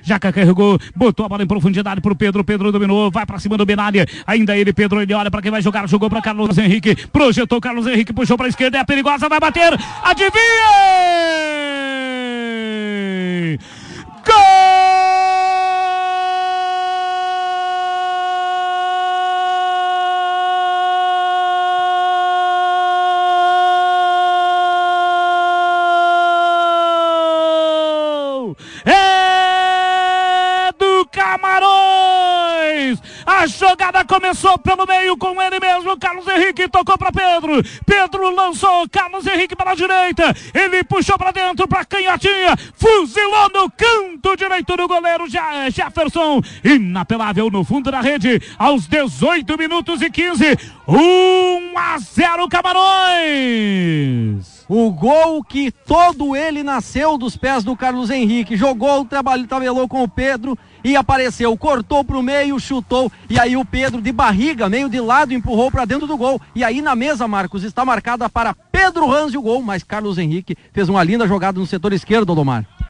Jaca carregou, botou a bola em profundidade pro Pedro. Pedro dominou, vai pra cima do Benalha. Ainda ele, Pedro, ele olha pra quem vai jogar. Jogou pra Carlos Henrique, projetou Carlos Henrique, puxou pra esquerda, é perigosa, vai bater. Adivinha! Gol! É do Camarões! A jogada começou pelo meio com ele mesmo, Carlos Henrique tocou para Pedro, Pedro lançou, Carlos Henrique para a direita, ele puxou para dentro, para canhotinha, fuzilou no canto direito do goleiro Jefferson, inapelável no fundo da rede, aos 18 minutos e 15, 1-0 Camarões. O gol que todo ele nasceu dos pés do Carlos Henrique, jogou, tabelou com o Pedro e apareceu, cortou pro meio, chutou, e aí o Pedro de barriga, meio de lado, empurrou para dentro do gol, e aí na mesa, Marcos, está marcada para Pedro Ranzi o gol, mas Carlos Henrique fez uma linda jogada no setor esquerdo, Odomar.